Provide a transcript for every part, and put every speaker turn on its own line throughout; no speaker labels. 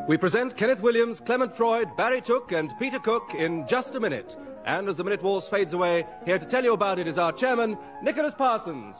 We present Kenneth Williams, Clement Freud, Barry Took, and Peter Cook in Just a Minute. And as the minute waltz fades away, here to tell you about it is our chairman, Nicholas Parsons.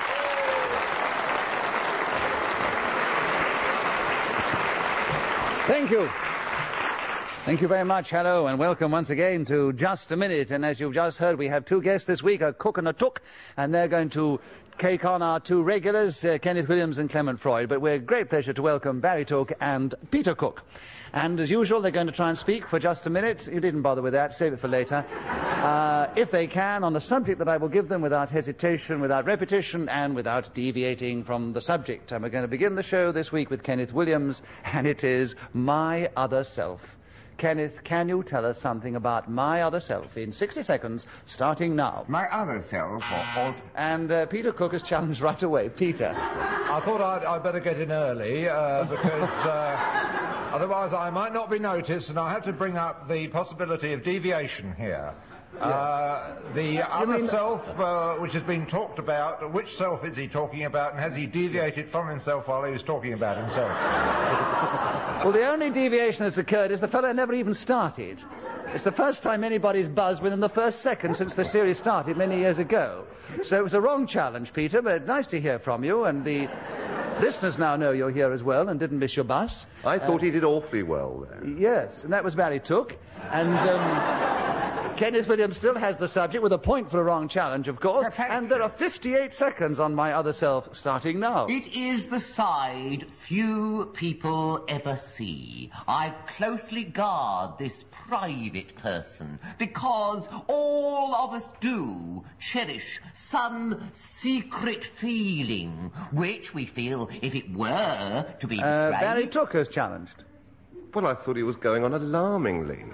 Thank you. Thank you very much. Hello, and welcome once again to Just a Minute. And as you've just heard, we have two guests this week, a Cook and a Took, and they're going to take on our two regulars, Kenneth Williams and Clement Freud. But we're great pleasure to welcome Barry Took and Peter Cook. And as usual, they're going to try and speak for just a minute. You didn't bother with that. Save it for later. If they can, on the subject that I will give them without hesitation, without repetition, and without deviating from the subject. And we're going to begin the show this week with Kenneth Williams, and it is My Other Self. Kenneth, can you tell us something about my other self in 60 seconds, starting now?
My other self,
And Peter Cook is challenged right away. Peter.
I thought I'd better get in early, because otherwise I might not be noticed, and I have to bring up the possibility of deviation here. The other self, which has been talked about, which self is he talking about, and has he deviated from himself while he was talking about himself?
Well, the only deviation that's occurred is the fellow never even started. It's the first time anybody's buzzed within the first second since the series started many years ago. So it was a wrong challenge, Peter, but nice to hear from you, and the listeners now know you're here as well and didn't miss your bus.
I thought he did awfully well there.
Yes, and that was Barry Took. And Kenneth Williams still has the subject with a point for a wrong challenge, of course. And there are 58 seconds on my other self starting now.
It is the side few people ever see. I closely guard this private person because all of us do cherish some secret feeling which we feel if it were to be betrayed.
Barry Took has challenged.
Well, I thought he was going on alarmingly.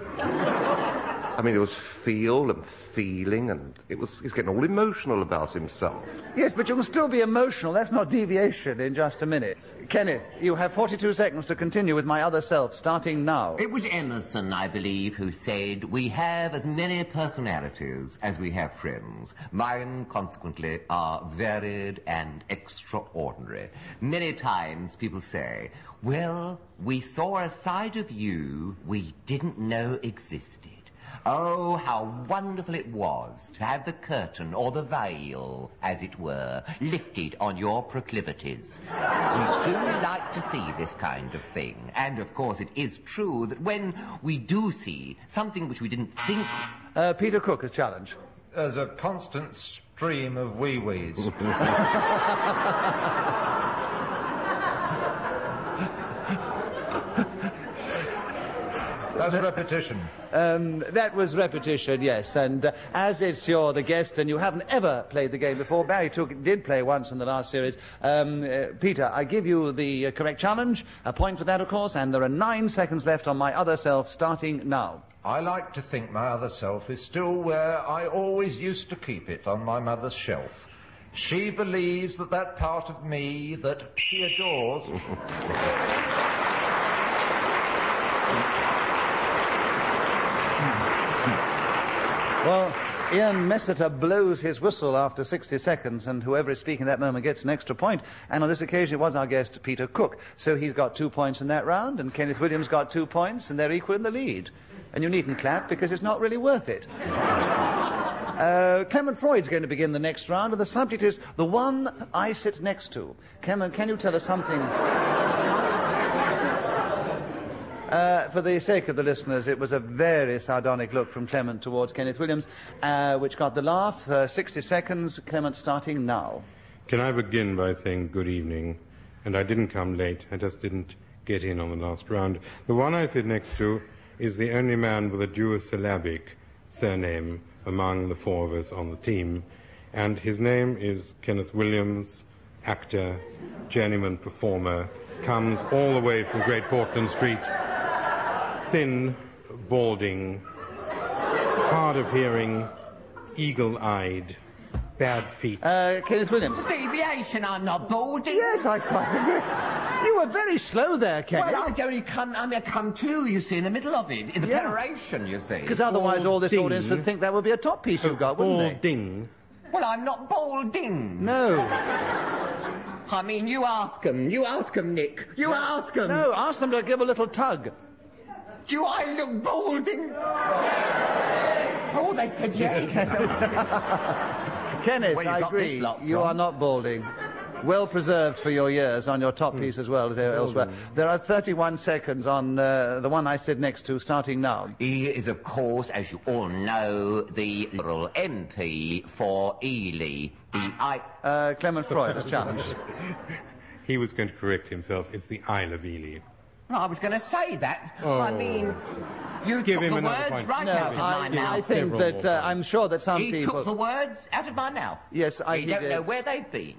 I mean, it was feel and feeling, and he's getting all emotional about himself.
Yes, but you can still be emotional. That's not deviation in just a minute. Kenneth, you have 42 seconds to continue with my other self, starting now.
It was Emerson, I believe, who said, "We have as many personalities as we have friends. Mine, consequently, are varied and extraordinary." Many times people say, "Well, we saw a side of you we didn't know existed." Oh, how wonderful it was to have the curtain, or the veil, as it were, lifted on your proclivities. We do like to see this kind of thing. And, of course, it is true that when we do see something which we didn't think...
Peter Cook has challenged.
There's a constant stream of wee-wees. That's repetition.
That was repetition, yes. And as you're the guest and you haven't ever played the game before, Barry Took did play once in the last series. Peter, I give you the correct challenge, a point for that, of course, and there are 9 seconds left on my other self, starting now.
I like to think my other self is still where I always used to keep it, on my mother's shelf. She believes that part of me that she adores...
Well, Ian Messiter blows his whistle after 60 seconds, and whoever is speaking at that moment gets an extra point. And on this occasion, it was our guest, Peter Cook. So he's got 2 points in that round, and Kenneth Williams got 2 points, and they're equal in the lead. And you needn't clap, because it's not really worth it. Clement Freud's going to begin the next round, and the subject is the one I sit next to. Clement, can you tell us something... for the sake of the listeners, it was a very sardonic look from Clement towards Kenneth Williams, which got the laugh. 60 seconds, Clement, starting now.
Can I begin by saying good evening? And I didn't come late. I just didn't get in on the last round. The one I sit next to is the only man with a duosyllabic surname among the 4 of us on the team. And his name is Kenneth Williams, actor, journeyman performer, comes all the way from Great Portland Street. Thin, balding, hard of hearing, eagle-eyed, bad feet.
Kenneth Williams.
Deviation, I'm not balding.
Yes, I quite agree. You were very slow there, Kenneth.
Well, I come to, you see, in the middle of it, in the preparation, you see.
Because otherwise all this audience would think that would be a top piece you've got, wouldn't they?
Balding.
Well, I'm not balding.
No.
I mean, you ask 'em. You ask 'em, Nick. You ask 'em.
No, ask them to give a little tug.
Do I look balding? Oh, they said yes.
Kenneth,
Where you
I
got this
agree.
lot
You
from?
are not balding. Well preserved for your years on your top piece as well as elsewhere. There are 31 seconds on the one I sit next to, starting now.
He is, of course, as you all know, the Liberal MP for Ely.
Clement Freud is challenged.
He was going to correct himself. It's the Isle of Ely.
I was going to say that.
Oh.
I mean, you
Give
took
him
the
another
words
point.
right
No,
out of my
I
mouth.
think
Several
that
more
I'm sure that some
He
people...
took the words out of my mouth.
Yes,
You don't know where they've been.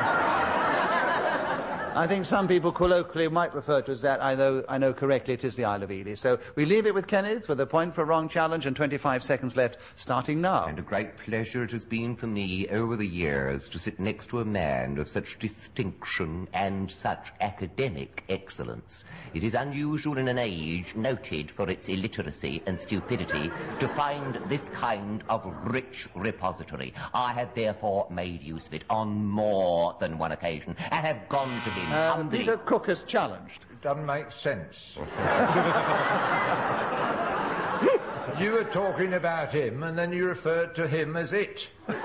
I think some people colloquially might refer to it as that. I know correctly it is the Isle of Ely. So we leave it with Kenneth with a point for wrong challenge and 25 seconds left, starting now.
And a great pleasure it has been for me over the years to sit next to a man of such distinction and such academic excellence. It is unusual in an age noted for its illiteracy and stupidity to find this kind of rich repository. I have therefore made use of it on more than one occasion and have gone to him humbly.
Peter Cook is challenged.
It doesn't make sense. You were talking about him, and then you referred to him as it.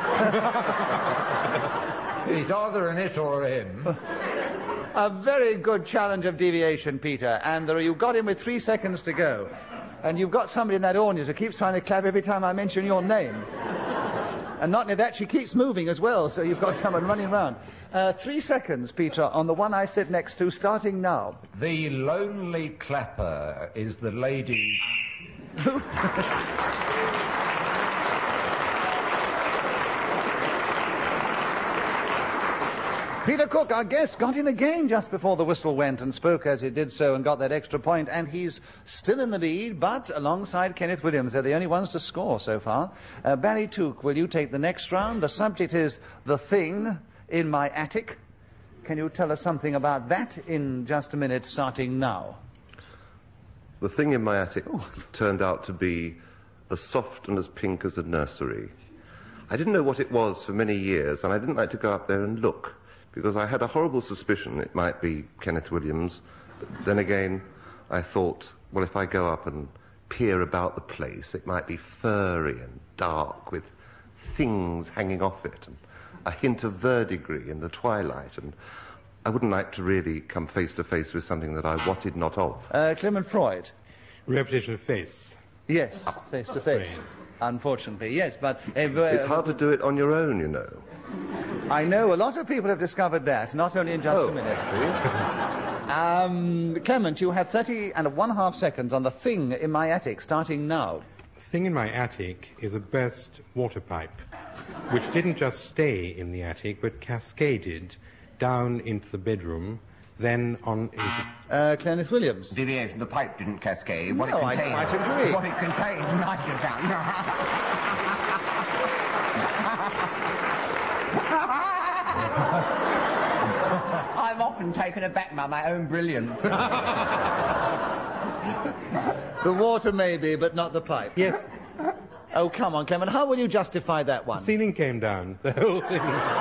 He's either an it or a him.
A very good challenge of deviation, Peter. And you've got him with 3 seconds to go. And you've got somebody in that audience who keeps trying to clap every time I mention your name. And not only that, she keeps moving as well, so you've got someone running around. 3 seconds, Peter, on the one I sit next to, starting now.
The lonely clapper is the lady...
Peter Cook, our guest, got in again just before the whistle went and spoke as he did so and got that extra point, and he's still in the lead, but alongside Kenneth Williams. They're the only ones to score so far. Barry Took, will you take the next round? The subject is The Thing in My Attic. Can you tell us something about that in just a minute, starting now?
The thing in my attic turned out to be as soft and as pink as a nursery. I didn't know what it was for many years, and I didn't like to go up there and look, because I had a horrible suspicion it might be Kenneth Williams. But then again, I thought, well, if I go up and peer about the place, it might be furry and dark with things hanging off it and a hint of verdigris in the twilight, and I wouldn't like to really come face to face with something that I wotted not of.
Clement Freud.
Repetition of face.
Yes, face to face. Unfortunately, yes, but...
It's hard to do it on your own, you know.
I know, a lot of people have discovered that, not only in just a minute. Clement, you have 30.5 seconds on The Thing in My Attic, starting now.
The thing in my attic is a burst water pipe, which didn't just stay in the attic, but cascaded down into the bedroom, then on into...
Kenneth Williams.
Deviation, the pipe didn't cascade. What
No,
it
I
contained...
quite agree.
What it contained, I can tell. I'm often taken aback by my own brilliance.
The water maybe, but not the pipe.
Yes,
Oh, come on, Clement, how will you justify that one?
the ceiling came down. The whole thing.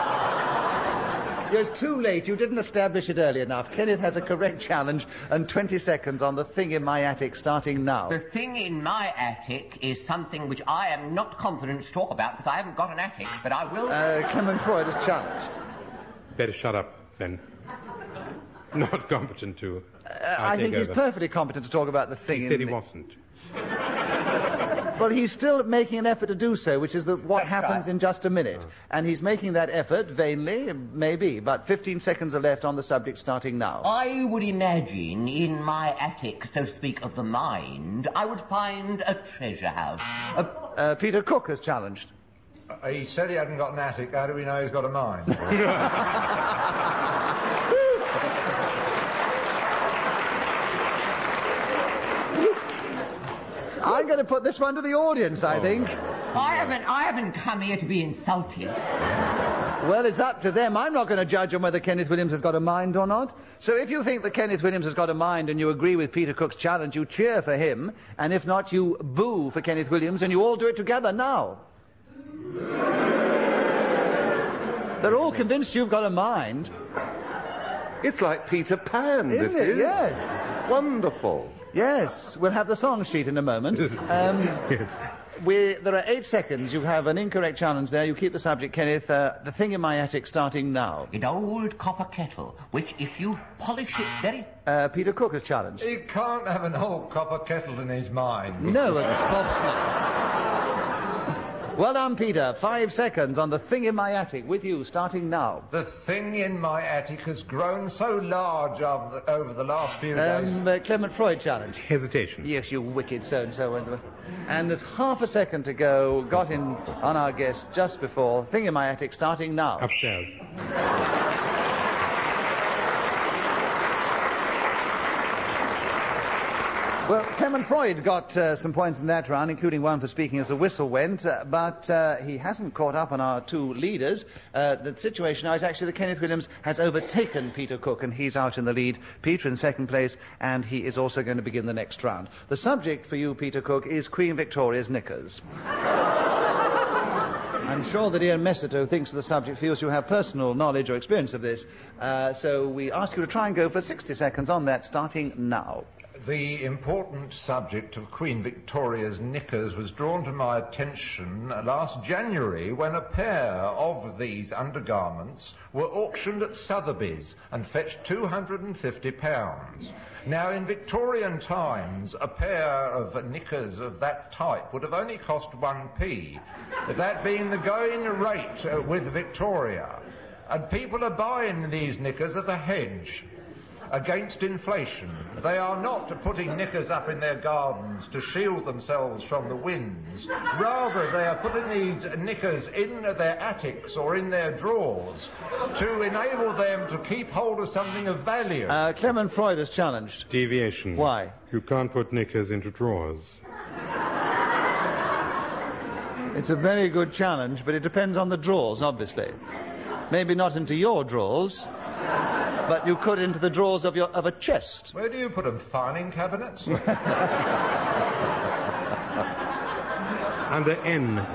It's too late. You didn't establish it early enough. Kenneth has a correct challenge and 20 seconds on The Thing in My Attic, starting now.
The thing in my attic is something which I am not confident to talk about because I haven't got an attic, but I will...
Clement Freud is challenged.
Better shut up, then. Not competent to.
I think he's perfectly competent to talk about the thing.
He said he wasn't.
Well, he's still making an effort to do so, which is what happens in just a minute. And he's making that effort, vainly, maybe, but 15 seconds are left on the subject, starting now.
I would imagine in my attic, so to speak, of the mind, I would find a treasure house.
Peter Cook is challenged.
He said he hadn't got an attic. How do we know he's got a mind?
I'm going to put this one to the audience, I think.
I haven't come here to be insulted.
Well, it's up to them. I'm not going to judge on whether Kenneth Williams has got a mind or not. So if you think that Kenneth Williams has got a mind and you agree with Peter Cook's challenge, you cheer for him. And if not, you boo for Kenneth Williams, and you all do it together now. They're all convinced you've got a mind.
It's like Peter Pan,
Isn't
this
it?
is.
Yes.
Wonderful.
Yes, we'll have the song sheet in a moment. There are 8 seconds. You have an incorrect challenge there. You keep the subject, Kenneth. The Thing in My Attic starting now.
An old copper kettle, which if you polish it very...
Peter Cook has challenged.
He can't have an old copper kettle in his mind.
No, of course not. Well done, Peter. 5 seconds on The Thing in My Attic with you, starting now.
The thing in my attic has grown so large over the last few days.
Clement Freud challenge.
Hesitation.
Yes, you wicked so-and-so. And there's half a second to go. Got in on our guest just before. Thing in My Attic starting now.
Upstairs.
Well, Clement Freud got some points in that round, including one for speaking as the whistle went, but he hasn't caught up on our two leaders. The situation now is actually that Kenneth Williams has overtaken Peter Cook, and he's out in the lead. Peter in second place, and he is also going to begin the next round. The subject for you, Peter Cook, is Queen Victoria's knickers. I'm sure that Ian Messerto thinks of the subject, feels you have personal knowledge or experience of this. So we ask you to try and go for 60 seconds on that, starting now.
The important subject of Queen Victoria's knickers was drawn to my attention last January when a pair of these undergarments were auctioned at Sotheby's and fetched £250. Now, in Victorian times, a pair of knickers of that type would have only cost 1p, that being the going rate with Victoria. And people are buying these knickers as a hedge against inflation. They are not putting knickers up in their gardens to shield themselves from the winds. Rather, they are putting these knickers in their attics or in their drawers to enable them to keep hold of something of value.
Clement Freud is challenged.
Deviation.
Why?
You can't put knickers into drawers.
It's a very good challenge, but it depends on the drawers, obviously. Maybe not into your drawers, but you could into the drawers of a chest.
Where do you put them? Filing cabinets?
Under N.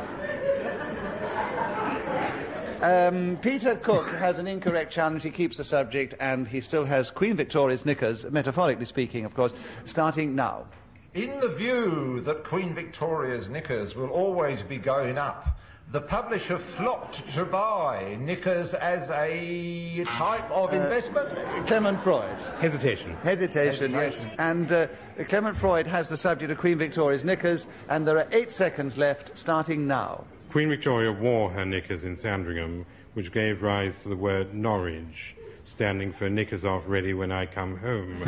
Peter Cook has an incorrect challenge. He keeps the subject, and he still has Queen Victoria's knickers, metaphorically speaking, of course, starting now.
In the view that Queen Victoria's knickers will always be going up, the publisher flocked to buy knickers as a type of investment.
Clement Freud.
Hesitation.
Hesitation, yes. And Clement Freud has the subject of Queen Victoria's knickers, and there are 8 seconds left, starting now.
Queen Victoria wore her knickers in Sandringham, which gave rise to the word Norwich, standing for knickers off ready when I come home.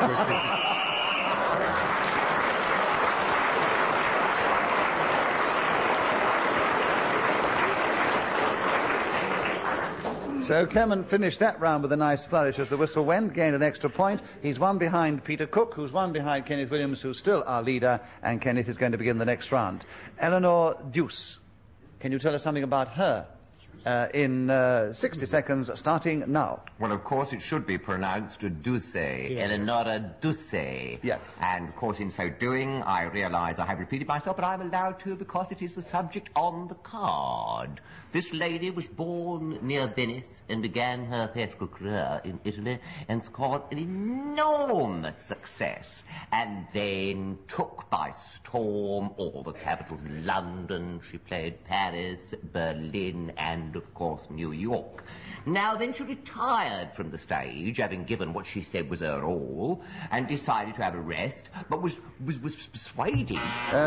So Clement finished that round with a nice flourish as the whistle went, gained an extra point. He's one behind Peter Cook, who's one behind Kenneth Williams, who's still our leader, and Kenneth is going to begin the next round. Eleanor Deuce, can you tell us something about her? In 60 seconds, starting now.
Well, of course, it should be pronounced Duce, Eleonora Duce.
Yes.
And, of course, in so doing, I realise I have repeated myself, but I'm allowed to because it is the subject on the card. This lady was born near Venice and began her theatrical career in Italy and scored an enormous success and then took by storm all the capitals. London, she played Paris, Berlin, and, of course, New York. Now, then she retired from the stage, having given what she said was her all, and decided to have a rest, but was persuaded.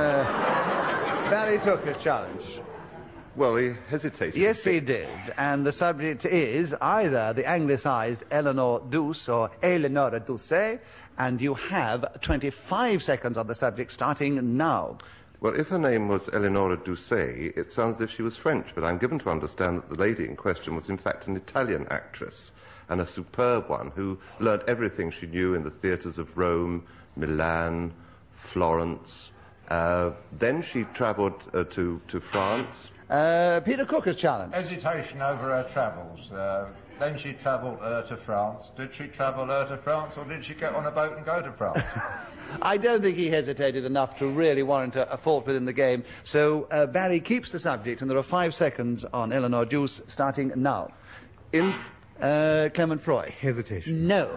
Barry took his challenge.
Well, he hesitated.
Yes, he did. And the subject is either the anglicised Eleanor Deuce or Eleonora Deuce, and you have 25 seconds on the subject, starting now.
Well, if her name was Eleonora Deuce, it sounds as if she was French, but I'm given to understand that the lady in question was in fact an Italian actress, and a superb one, who learnt everything she knew in the theatres of Rome, Milan, Florence. Then she travelled to France.
Peter Cook has challenged.
Hesitation over her travels. Then she travelled to France. Did she travel to France, or did she get on a boat and go to France?
I don't think he hesitated enough to really warrant a fault within the game. So Barry keeps the subject, and there are 5 seconds on Eleanor Deuce, starting now.
In
Clement Freud.
Hesitation.
No.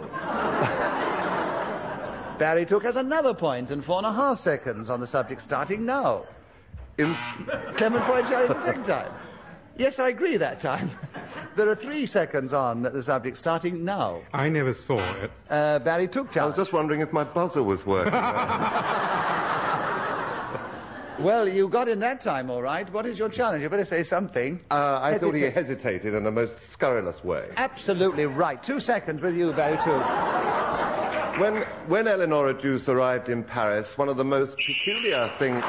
Barry Took has another point and 4.5 seconds on the subject starting now. Clement Freud challenged the second time. Yes, I agree that time. There are 3 seconds on the subject starting now.
I never saw it.
Barry Took
I was
challenge.
just wondering if my buzzer was working.
Well, you got in that time, all right. What is your challenge? You better say something.
I thought he hesitated in a most scurrilous way.
Absolutely right. 2 seconds with you, Barry Took.
When Eleanor Duse arrived in Paris, one of the most peculiar things...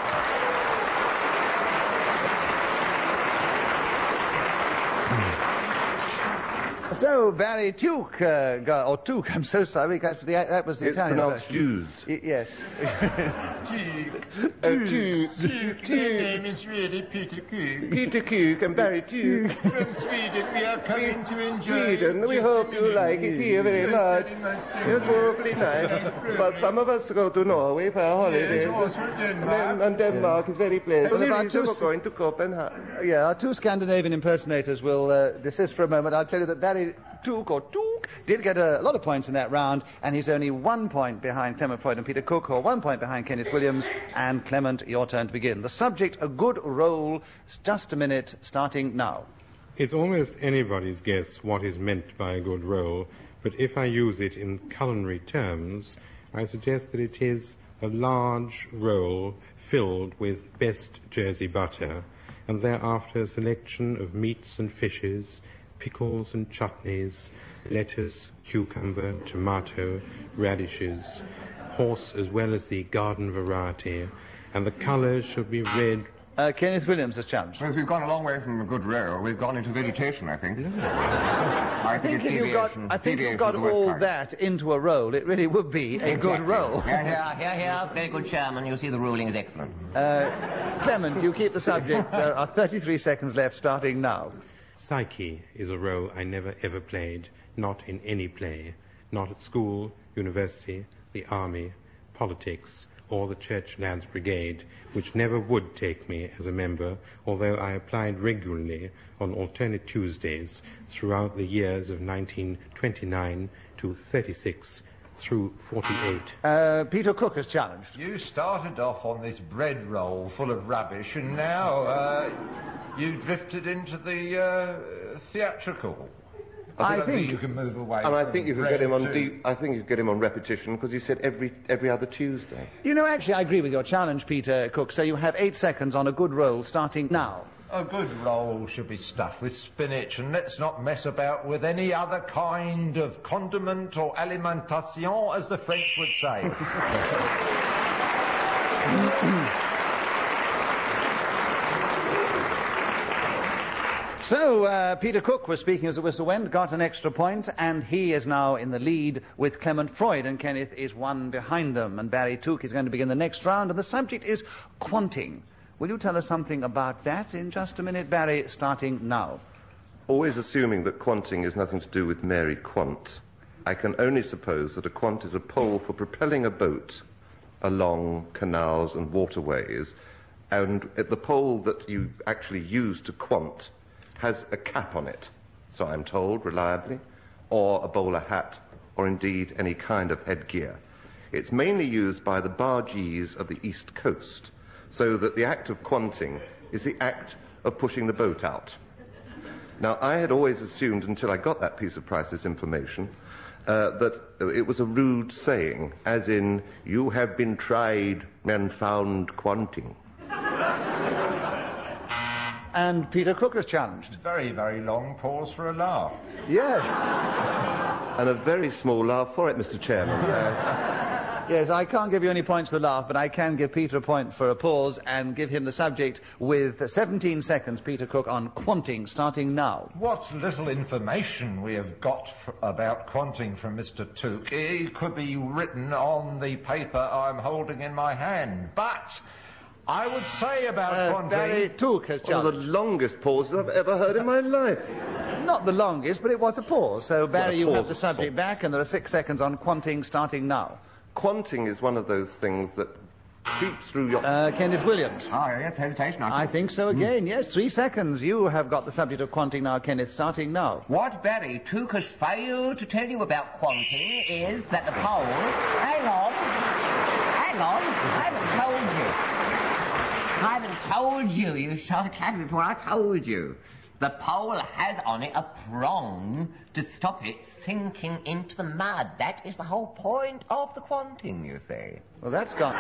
So, Barry Took, or Took, I'm so sorry, that was the
It's
Italian
pronounced
version.
Duse.
Yes.
My name is really Peter Cook.
Peter Cook and Barry Duke.
From Sweden, we are coming to enjoy...
Sweden, we hope you like it here very much. It's awfully nice. But some of us go to Norway for our holidays.
also Denmark.
And Denmark is very pleasant.
Well, about
We're
two-
going to Copenhagen.
Yeah, our 2 Scandinavian impersonators will desist for a moment. I'll tell you that Barry Took did get a lot of points in that round, and he's only 1 point behind Clement Freud and Peter Cook, or 1 point behind Kenneth Williams. And Clement, your turn to begin. The subject, a good roll. Just a minute, starting now.
It's almost anybody's guess what is meant by a good roll, but if I use it in culinary terms, I suggest that it is a large roll filled with best Jersey butter, and thereafter a selection of meats and fishes, pickles and chutneys, lettuce, cucumber, tomato, radishes, horse as well as the garden variety, and the colours should be red.
Kenneth Williams has challenged.
Well, we've gone a long way from a good roll. We've gone into vegetation, I think. I think it's deviation.
I think
Deviation
you've got
of the West
all
Coast.
that into a roll. It really would be a good roll.
Here. Very good, Chairman. You see the ruling is excellent.
Clement, you keep the subject. There are 33 seconds left, starting now.
Psyche is a role I never ever played, not in any play, not at school, university, the army, politics, or the Church Lads Brigade, which never would take me as a member, although I applied regularly on alternate Tuesdays throughout the years of 1929 to 36 through 48.
Peter Cook has challenged.
You started off on this bread roll full of rubbish, and now you drifted into the theatrical.
I
don't
think
you can move away.
And I
from
think you could
bread
get him on
too.
I think you could get him on repetition because he said every other Tuesday.
You know, actually, I agree with your challenge, Peter Cook. So you have 8 seconds on a good roll, starting now.
A good roll should be stuffed with spinach, and let's not mess about with any other kind of condiment or alimentation, as the French would say.
So, Peter Cook was speaking as the whistle went, got an extra point, and he is now in the lead with Clement Freud, and Kenneth is 1 behind them, and Barry Took is going to begin the next round, and the subject is quanting. Will you tell us something about that in just a minute, Barry, starting now?
Always assuming that quanting is nothing to do with Mary Quant, I can only suppose that a quant is a pole for propelling a boat along canals and waterways, and the pole that you actually use to quant has a cap on it, so I'm told reliably, or a bowler hat, or indeed any kind of headgear. It's mainly used by the bargees of the East Coast, so that the act of quanting is the act of pushing the boat out. Now, I had always assumed, until I got that piece of priceless information, that it was a rude saying, as in, you have been tried and found quanting.
And Peter Cook has challenged.
Very, very long pause for a laugh.
Yes.
And a very small laugh for it, Mr. Chairman.
Yes, I can't give you any points for the laugh, but I can give Peter a point for a pause and give him the subject with 17 seconds, Peter Cook, on quanting, starting now.
What little information we have got about quanting from Mr. Took, it could be written on the paper I'm holding in my hand. But I would say about quanting...
Barry Took has
One of the
challenged.
longest pauses I've ever heard in my life.
Not the longest, but it was a pause. So, Barry, you
pause,
have the subject back, and there are 6 seconds on quanting, starting now.
Quanting is one of those things that peeps through your...
Kenneth Williams.
Oh, yes, hesitation.
I think so again. Yes, 3 seconds. You have got the subject of quanting now, Kenneth, starting now.
What Barry Took has failed to tell you about quanting is that the pole... Hang on. I haven't told you. You shot a before I told you. The pole has on it a prong to stop it sinking into the mud. That is the whole point of the quanting, you see.
Well, that's gone.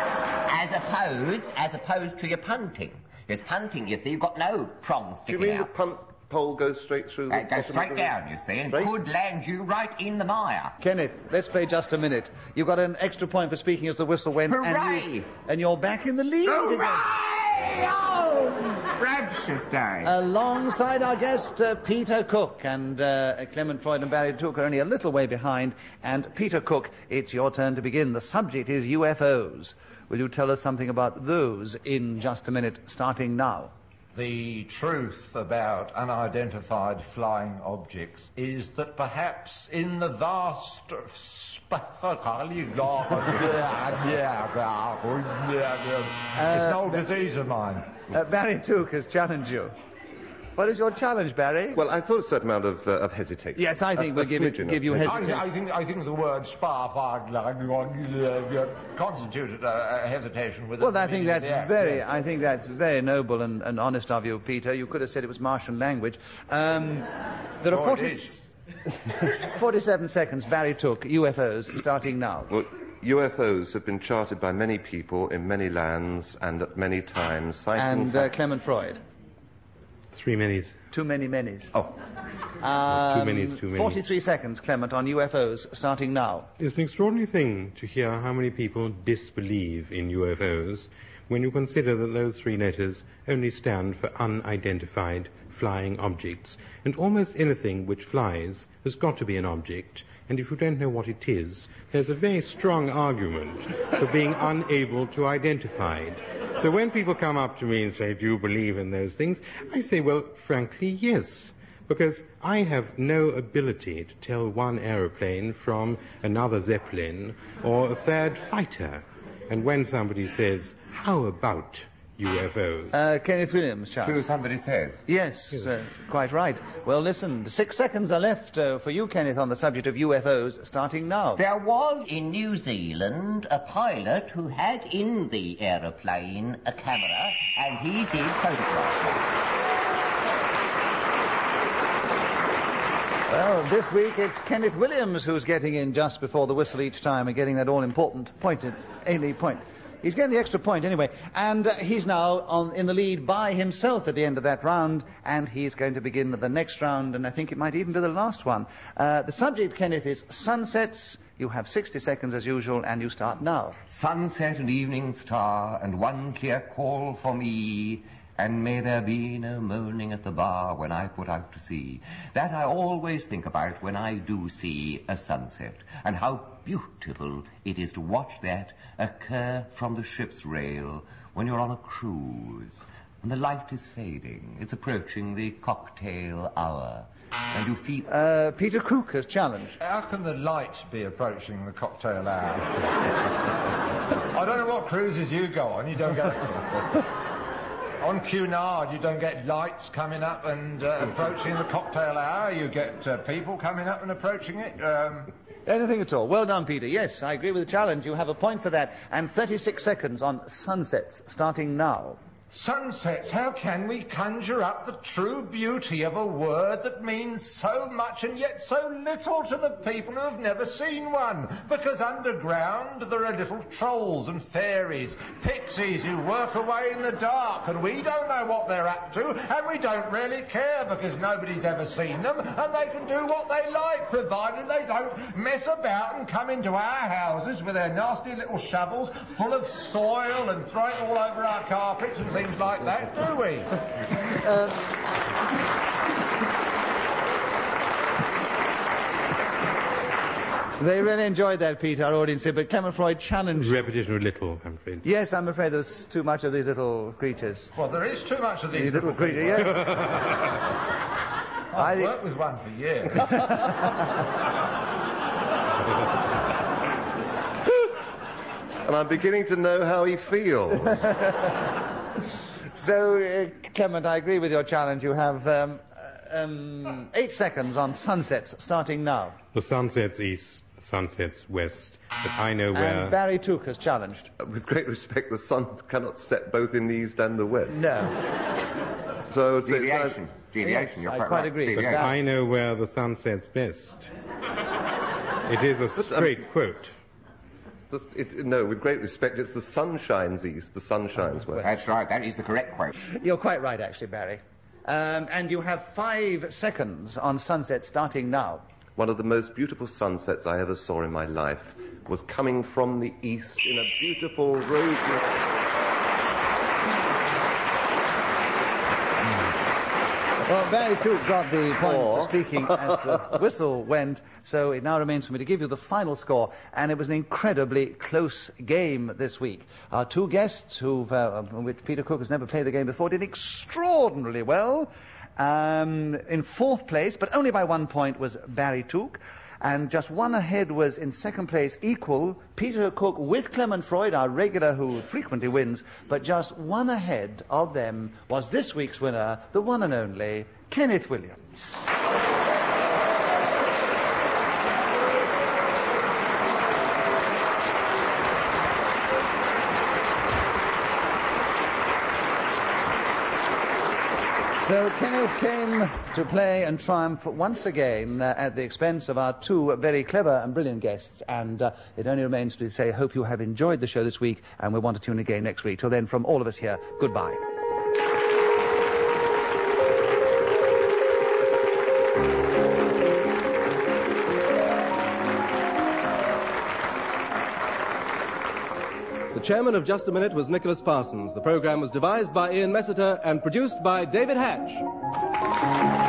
As opposed to your punting. Yes, punting, you see, you've got no prong
Do you
sticking
mean the
out.
punt pole goes straight through the
It goes straight down, you see, and
Straight?
could land you right in the mire.
Kenneth, let's play just a minute. You've got an extra point for speaking as the whistle went.
Hooray!
And you're back in the lead again.
Hooray! Oh, gracious day.
Alongside our guest, Peter Cook, and Clement Freud and Barry Took are only a little way behind. And Peter Cook, it's your turn to begin. The subject is UFOs. Will you tell us something about those in just a minute, starting now?
The truth about unidentified flying objects is that perhaps in the vast it's an old disease of mine.
Barry Took has challenged you. What is your challenge, Barry?
Well, I thought a certain amount of hesitation.
Yes, I think we'll give you hesitation.
I think the word constituted a hesitation with.
Well, I think that's very noble and honest of you, Peter. You could have said it was Martian language. There are 47 seconds. Barry Took UFOs starting now.
Well, UFOs have been charted by many people in many lands and at many times.
And Clement Freud.
3 minis.
Too many minis.
Oh.
Too many is too many.
43 seconds, Clement, on UFOs, starting now.
It's an extraordinary thing to hear how many people disbelieve in UFOs when you consider that those 3 letters only stand for unidentified flying objects. And almost anything which flies has got to be an object. And if you don't know what it is, there's a very strong argument for being unable to identify it. So when people come up to me and say, do you believe in those things? I say, well, frankly, yes. Because I have no ability to tell one aeroplane from another Zeppelin or a third fighter. And when somebody says, how about UFOs?
Kenneth Williams, Charles.
Who somebody says.
Yes, quite right. Well, listen, 6 seconds are left for you, Kenneth, on the subject of UFOs, starting now.
There was in New Zealand a pilot who had in the aeroplane a camera, and he did photograph them.
Well, this week it's Kenneth Williams who's getting in just before the whistle each time and getting that all-important point. He's getting the extra point anyway, and he's now in the lead by himself at the end of that round, and he's going to begin the next round, and I think it might even be the last one. The subject, Kenneth, is sunsets. You have 60 seconds as usual, and you start now.
Sunset and evening star, and one clear call for me, and may there be no moaning at the bar when I put out to sea. That I always think about when I do see a sunset, and how beautiful it is to watch that occur from the ship's rail when you're on a cruise, and the light is fading. It's approaching the cocktail hour, and you feel...
Peter Cook has challenged.
How can the light be approaching the cocktail hour? I don't know what cruises you go on. You don't get... On Cunard, you don't get lights coming up and approaching the cocktail hour. You get people coming up and approaching it.
Anything at all. Well done, Peter. Yes, I agree with the challenge. You have a point for that. And 36 seconds on sunsets, starting now.
Sunsets, how can we conjure up the true beauty of a word that means so much and yet so little to the people who have never seen one? Because underground there are little trolls and fairies, pixies who work away in the dark, and we don't know what they're up to, and we don't really care because nobody's ever seen them, and they can do what they like, provided they don't mess about and come into our houses with their nasty little shovels full of soil and throw it all over our carpets and things like that, do we?
They really enjoyed that, Peter, our audience here, but Clement Freud challenged...
Repetition a little, I'm afraid.
Yes, I'm afraid there's too much of these little creatures.
Well, there is too much of these little
creatures, yes.
I've worked with one for years.
And I'm beginning to know how he feels.
So, Clement, I agree with your challenge. You have 8 seconds on sunsets starting now.
The sun sets east, the sun sets west, but I know where...
And Barry Took has challenged.
With great respect, the sun cannot set both in the east and the west.
No.
So
Deviation.
Yes,
You're
I
quite
quite
right.
agree. But
Deviation.
I know where the sun sets best. It is a straight quote.
No, with great respect, it's the sun shines east, the sun shines west.
That's right. That is the correct quote.
You're quite right, actually, Barry. And you have 5 seconds on sunset starting now.
One of the most beautiful sunsets I ever saw in my life was coming from the east in a beautiful rosy...
Well, Barry Took got the point for speaking as the whistle went, so it now remains for me to give you the final score, and it was an incredibly close game this week. Our 2 guests, which Peter Cook has never played the game before, did extraordinarily well. In 4th place, but only by 1 point, was Barry Took. And just 1 ahead was in 2nd place, equal, Peter Cook with Clement Freud, our regular who frequently wins. But just 1 ahead of them was this week's winner, the one and only Kenneth Williams. So Kenneth came to play and triumph once again at the expense of our 2 very clever and brilliant guests. And it only remains to say, hope you have enjoyed the show this week, and we want to tune in again next week. Till then, from all of us here, goodbye.
The chairman of Just a Minute was Nicholas Parsons. The program was devised by Ian Messiter and produced by David Hatch.